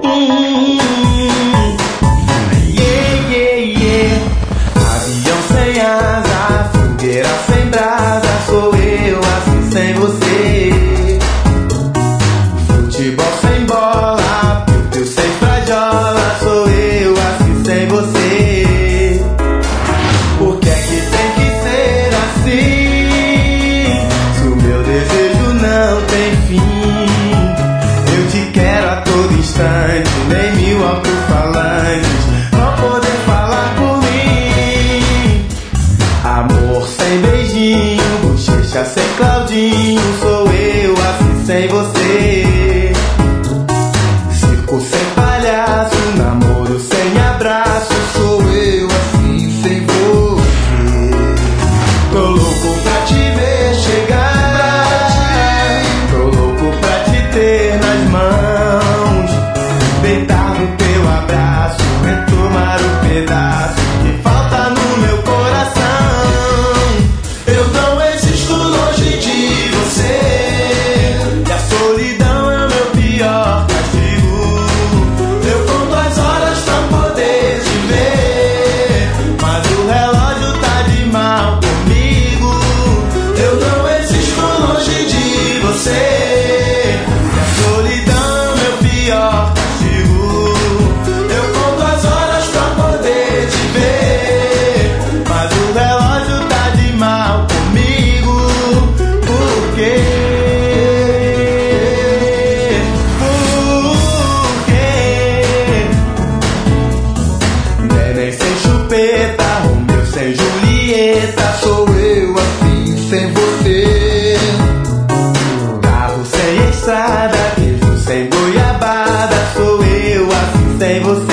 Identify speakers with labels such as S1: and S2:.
S1: Yeah, yeah, yeah. Avião sem asa, fogueira sem brasa, sou eu assim sem você. Futebol sem bola, piu sem frajola, sou eu assim sem você. Por que é que tem que ser assim? Se o meu desejo não tem fim, eu te quero a todo instante, nem mil alto-falantes vão poder falar por mim. Amor sem beijinho, bochecha sem Claudinho, sou eu assim sem você. Circo sem palhaço, namoro sem abraço, sou eu assim sem você. Tô louco pra te ver chegar, tô louco pra te ter nas mãos, deitar no teu abraço, retomar o pedaço que falta no meu coração. Eu não existo longe de você, e a solidão é o meu pior castigo. Eu conto as horas pra poder te ver, mas o relógio tá de mal comigo. Eu não existo longe de você, e a solidão é o meu pior castigo. Eu conto as horas pra poder te ver, mas o relógio tá de mal comigo. Por quê? Por quê? Neném sem chupeta, Romeu sem Julieta, sou eu assim sem você. Carro sem estrada, queijo sem goiabada, sou eu assim sem você.